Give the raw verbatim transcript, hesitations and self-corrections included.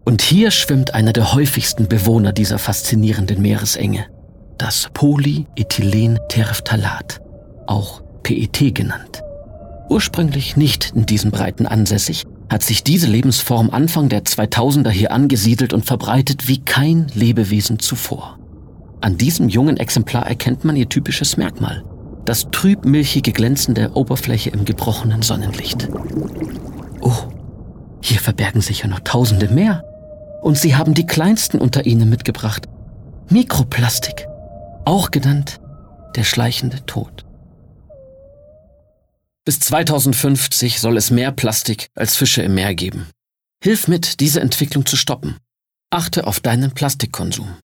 Und hier schwimmt einer der häufigsten Bewohner dieser faszinierenden Meeresenge, das Polyethylenterephthalat, auch P E T genannt. Ursprünglich nicht in diesen Breiten ansässig, hat sich diese Lebensform Anfang der zweitausender hier angesiedelt und verbreitet wie kein Lebewesen zuvor. An diesem jungen Exemplar erkennt man ihr typisches Merkmal: das trübmilchige Glänzen der Oberfläche im gebrochenen Sonnenlicht. Oh, hier verbergen sich ja noch Tausende mehr. Und sie haben die kleinsten unter ihnen mitgebracht: Mikroplastik, auch genannt der schleichende Tod. Bis zweitausendfünfzig soll es mehr Plastik als Fische im Meer geben. Hilf mit, diese Entwicklung zu stoppen. Achte auf deinen Plastikkonsum.